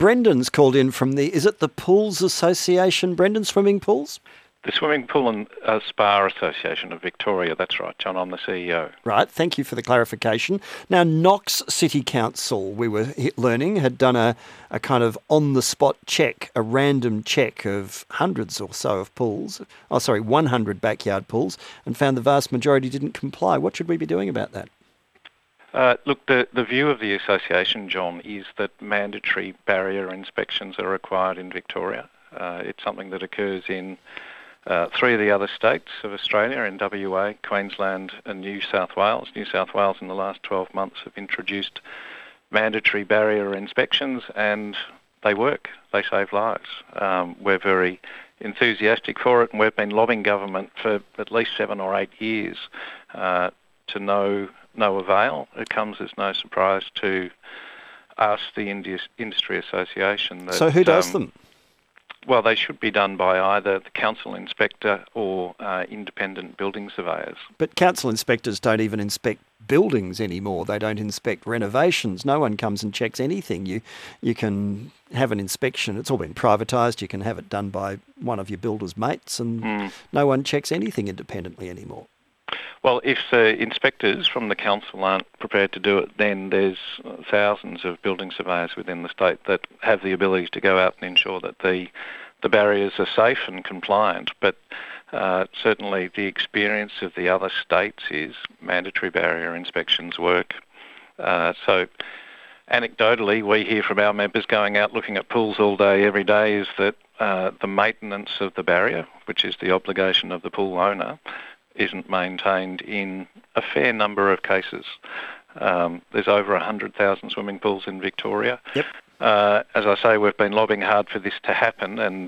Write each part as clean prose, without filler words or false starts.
Brendan's called in from is it the Pools Association, Brendan, swimming pools? The Swimming Pool and Spa Association of Victoria, that's right, John, I'm the CEO. Right, thank you for the clarification. Now, Knox City Council, we were learning, had done a kind of on-the-spot check, a random check of hundreds or so of pools, 100 backyard pools, and found the vast majority didn't comply. What should we be doing about that? Look, the view of the association, John, is that mandatory barrier inspections are required in Victoria. It's something that occurs in 3 of the other states of Australia, in WA, Queensland and New South Wales. New South Wales in the last 12 months have introduced mandatory barrier inspections and they work. They save lives. We're very enthusiastic for it and we've been lobbying government for at least 7 or 8 years to no avail. It comes as no surprise to us, the Industry Association. So who does them? Well, they should be done by either the council inspector or independent building surveyors. But council inspectors don't even inspect buildings anymore. They don't inspect renovations. No one comes and checks anything. You can have an inspection. It's all been privatised. You can have it done by one of your builder's mates and no one checks anything independently anymore. Well, if the inspectors from the council aren't prepared to do it, then there's thousands of building surveyors within the state that have the ability to go out and ensure that the barriers are safe and compliant. But certainly the experience of the other states is mandatory barrier inspections work. So anecdotally, we hear from our members going out looking at pools all day, every day, is that the maintenance of the barrier, which is the obligation of the pool owner, isn't maintained in a fair number of cases. There's over 100,000 swimming pools in Victoria. Yep. As I say, we've been lobbying hard for this to happen and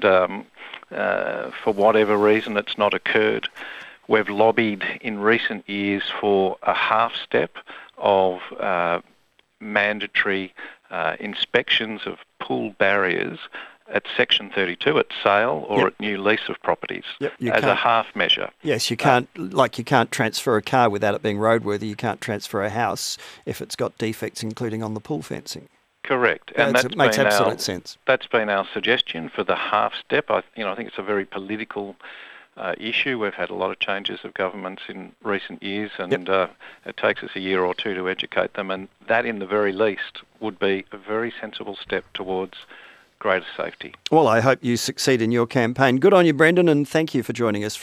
for whatever reason it's not occurred. We've lobbied in recent years for a half step of mandatory inspections of pool barriers at Section 32 at sale or at new lease of properties as a half measure. Yes, you can't you can't transfer a car without it being roadworthy. You can't transfer a house if it's got defects, including on the pool fencing. Correct, and that makes absolute sense. That's been our suggestion for the half step. I think it's a very political issue. We've had a lot of changes of governments in recent years, and it takes us a year or two to educate them. And that, in the very least, would be a very sensible step towards greater safety. Well, I hope you succeed in your campaign. Good on you, Brendan, and thank you for joining us.